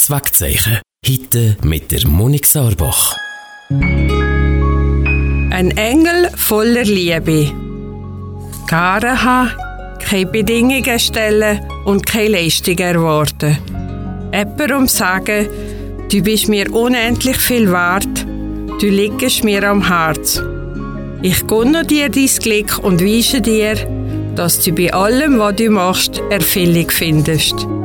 Herzwegzeichen. Heute mit der Monik Sauerbach. Ein Engel voller Liebe. Garen haben, keine Bedingungen stellen und keine Leistung erwarten. Jemandem sagen, du bist mir unendlich viel wert, du liegst mir am Herz. Ich gönne dir dein Glück und weise dir, dass du bei allem, was du machst, Erfüllung findest.